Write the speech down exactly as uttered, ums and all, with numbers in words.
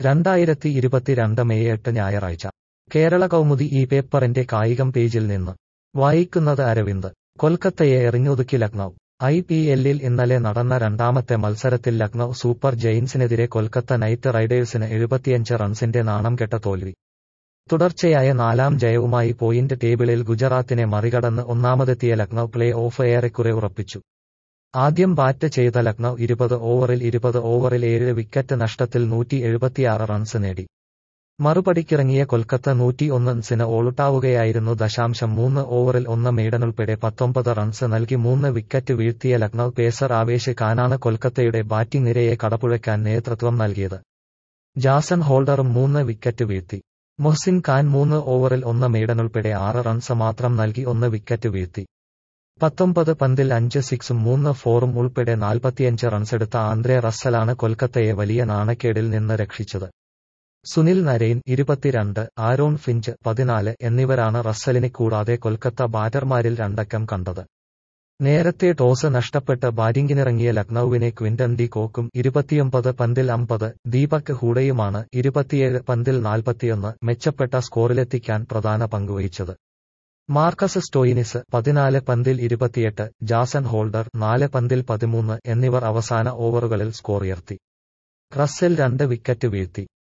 രണ്ടായിരത്തി ഇരുപത്തിരണ്ട് മെയ് എട്ട് ഞായറാഴ്ച കേരള കൗമുദി ഈ പേപ്പറിന്റെ കായികം പേജിൽ നിന്ന് വായിക്കുന്നത് അരവിന്ദ്. കൊൽക്കത്തയെ എറിഞ്ഞൊതുക്കി ലക്നൌ. ഐ പി എല്ലിൽ ഇന്നലെ നടന്ന രണ്ടാമത്തെ മത്സരത്തിൽ ലക്നൌ സൂപ്പർ ജയന്റ്സിനെതിരെ കൊൽക്കത്ത നൈറ്റ് റൈഡേഴ്സിന് എഴുപത്തിയഞ്ച് റൺസിന്റെ നാണംകെട്ട തോൽവി. തുടർച്ചയായ നാലാം ജയവുമായി പോയിന്റ് ടേബിളിൽ ഗുജറാത്തിനെ മറികടന്ന് ഒന്നാമതെത്തിയ ലക്നൌ പ്ലേ ഓഫ് ഏറെക്കുറെ ഉറപ്പിച്ചു. ആദ്യം ബാറ്റ് ചെയ്ത ലക്നൌ ഇരുപത് ഓവറിൽ ഇരുപത് ഓവറിൽ ഏഴ് വിക്കറ്റ് നഷ്ടത്തിൽ നൂറ്റി എഴുപത്തിയാറ് റൺസ് നേടി. മറുപടിക്കിറങ്ങിയ കൊൽക്കത്ത നൂറ്റി ഒന്ന് റൺസിന് ഓളുട്ടാവുകയായിരുന്നു. ദശാംശം മൂന്ന് ഓവറിൽ ഒന്ന് മെയ്ഡനുൾപ്പെടെ പത്തൊമ്പത് റൺസ് നൽകി മൂന്ന് വിക്കറ്റ് വീഴ്ത്തിയ ലക്നൌ പേസർ ആവേശ് ഖാനാണ് കൊൽക്കത്തയുടെ ബാറ്റിംഗ് നിരയെ കടപുഴക്കാൻ നേതൃത്വം നൽകിയത്. ജാസൺ ഹോൾഡറും മൂന്ന് വിക്കറ്റ് വീഴ്ത്തി. മൊഹ്സിൻ ഖാൻ മൂന്ന് ഓവറിൽ ഒന്ന് മെയ്ഡനുൾപ്പെടെ ആറ് റൺസ് മാത്രം നൽകി ഒന്ന് വിക്കറ്റ് വീഴ്ത്തി. പത്തൊമ്പത് പന്തിൽ അഞ്ച് സിക്സും മൂന്ന് ഫോറും ഉൾപ്പെടെ നാൽപ്പത്തിയഞ്ച് റൺസെടുത്ത ആന്ദ്രെ റസ്സലാണ് കൊൽക്കത്തയെ വലിയ നാണക്കേടിൽ നിന്ന് രക്ഷിച്ചത്. സുനിൽ നരൈൻ ഇരുപത്തിരണ്ട്, ആരോൺ ഫിഞ്ച് പതിനാല് എന്നിവരാണ് റസ്സലിനെ കൂടാതെ കൊൽക്കത്ത ബാറ്റർമാരിൽ രണ്ടക്കം കണ്ടത്. നേരത്തെ ടോസ് നഷ്ടപ്പെട്ട് ബാറ്റിംഗിനിറങ്ങിയ ലക്നൌവിനെ ക്വിന്റൺ ഡി കോക്കും ഇരുപത്തിയൊമ്പത് പന്തിൽ അമ്പത്, ദീപക് ഹൂഡയുമാണ് ഇരുപത്തിയേഴ് പന്തിൽ നാൽപ്പത്തിയൊന്ന് മെച്ചപ്പെട്ട സ്കോറിലെത്തിക്കാൻ പ്രധാന പങ്കുവഹിച്ചത്. മാർക്കസ് സ്റ്റോയിനിസ് പതിനാല് പന്തിൽ ഇരുപത്തിയെട്ട്, ജാസൺ ഹോൾഡർ നാല് പന്തിൽ പതിമൂന്ന് എന്നിവർ അവസാന ഓവറുകളിൽ സ്കോറുയർത്തി. റസ്സൽ രണ്ട് വിക്കറ്റ് വീഴ്ത്തി.